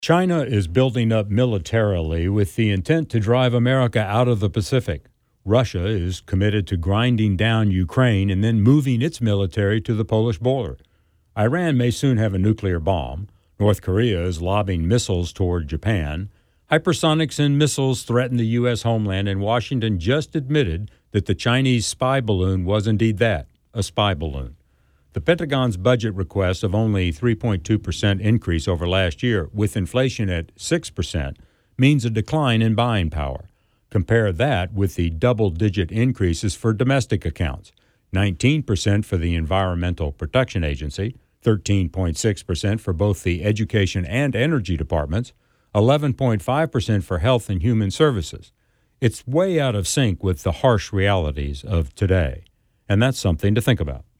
China is building up militarily with the intent to drive America out of the Pacific. Russia is committed to grinding down Ukraine and then moving its military to the Polish border. Iran may soon have a nuclear bomb. North Korea is lobbing missiles toward Japan. Hypersonics and missiles threaten the U.S. homeland, and Washington just admitted that the Chinese spy balloon was indeed that, a spy balloon. The Pentagon's budget request of only 3.2% increase over last year, with inflation at 6%, means a decline in buying power. Compare that with the double-digit increases for domestic accounts, 19% for the Environmental Protection Agency, 13.6% for both the Education and Energy Departments, 11.5% for Health and Human Services. It's way out of sync with the harsh realities of today, and that's something to think about.